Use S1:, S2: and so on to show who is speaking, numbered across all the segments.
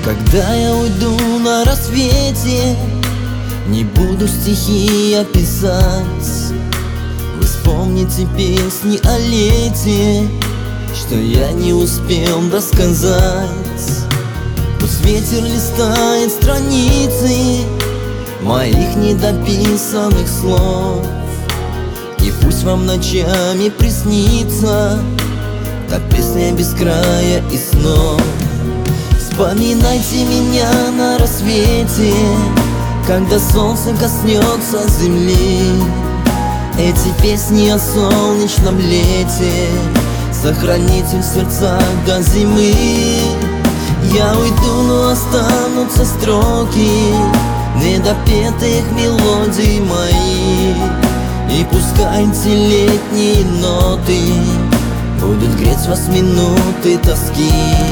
S1: Когда я уйду на рассвете, не буду стихи описать. Вы вспомните песни о лете, что я не успел досказать. Пусть ветер листает страницы моих недописанных слов, и пусть вам ночами приснится та песня без края и снов. Вспоминайте меня на рассвете, когда солнце коснется земли. Эти песни о солнечном лете сохраните в сердцах до зимы. Я уйду, но останутся строки недопетых мелодий моих, и пускай эти летние ноты будут греть вас минуты тоски.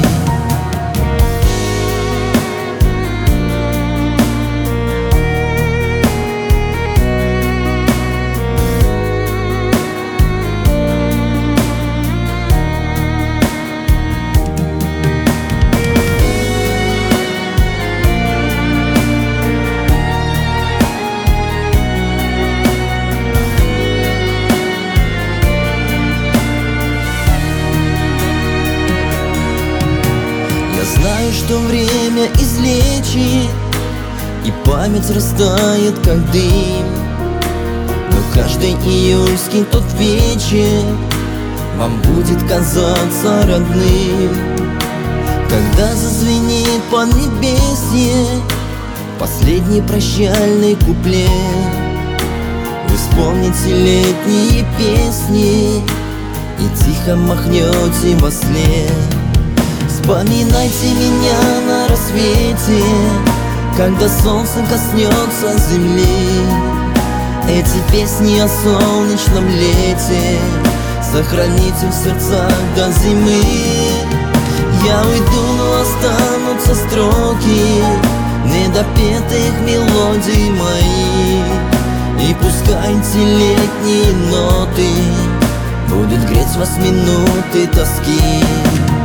S1: Знаю, что время излечит, и память растает, как дым. Но каждый июльский тот вечер вам будет казаться родным. Когда зазвенит поднебесье последний прощальный куплет, вы вспомните летние песни и тихо махнете во след. Вспоминайте меня на рассвете, когда солнце коснется земли. Эти песни о солнечном лете сохраните в сердцах до зимы. Я уйду, но останутся строки недопетых мелодий моих, и пускай эти летние ноты будут греть вас минуты тоски.